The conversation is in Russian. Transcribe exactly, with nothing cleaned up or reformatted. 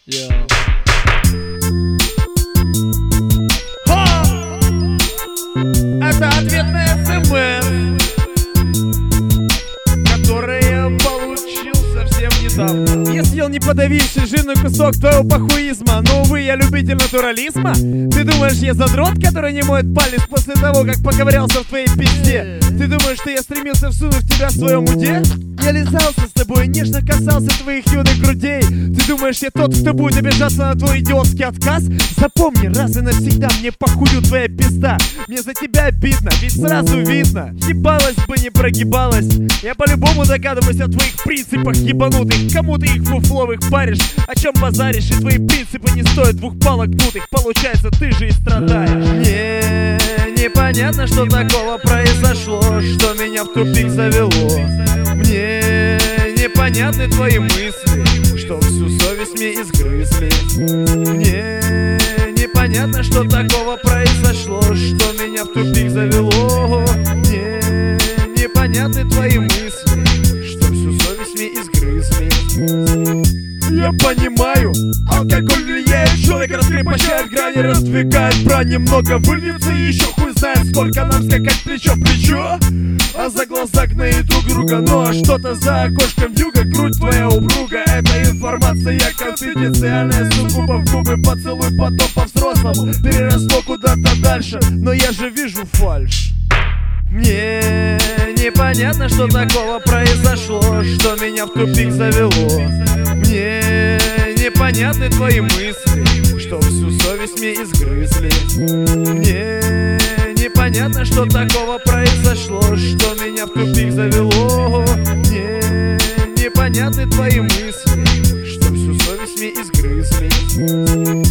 Yeah. Это ответная СМС, который я получил совсем недавно. Я съел не подавивший жирный кусок твоего похуизма. Но, увы, я любитель натурализма. Ты думаешь, я задрот, который не моет палец после того, как поковырялся в твоей пизде? Ты думаешь, что я стремился всунуть в тебя в своем уде? Я лизался с тобой, нежно касался твоих юных грудей. Ты думаешь, я тот, кто будет обижаться на твой идиотский отказ? Запомни, раз и навсегда, мне похую твоя пизда. Мне за тебя обидно, ведь сразу видно. Ебалась бы, не прогибалась. Я по-любому догадываюсь о твоих принципах ебанутых. Кому ты их фуфловых паришь? О чем базаришь? И твои принципы не стоят двух палок дутых. Получается, ты же и страдаешь. Мне непонятно, что такого произошло, что меня в тупик завело. Мне непонятны твои мысли, что всю совесть мне изгрызли. Мне непонятно, что такого произошло, что меня в тупик завело. Мне непонятны твои мысли, что всю совесть мне изгрызли. Я понимаю, алкоголь влияет, человек раскрепощает, грани раздвигает, брань немного выльется, и еще хуй знает, сколько нам скакать плечо в плечо. А за глаза гноит друг друга, ну а что-то за окошком юга, грудь твоя упруга. Эта информация конфиденциальная, сугубо в губы поцелуй, потом по-взрослому переросло куда-то дальше, но я же вижу фальшь. Мне непонятно, что такого произошло, что меня в тупик завело. Мне непонятны твои мысли, что всю совесть мне изгрызли. Мне непонятно, что такого произошло, что меня в тупик завело. Мне непонятны твои мысли, что всю совесть мне изгрызли.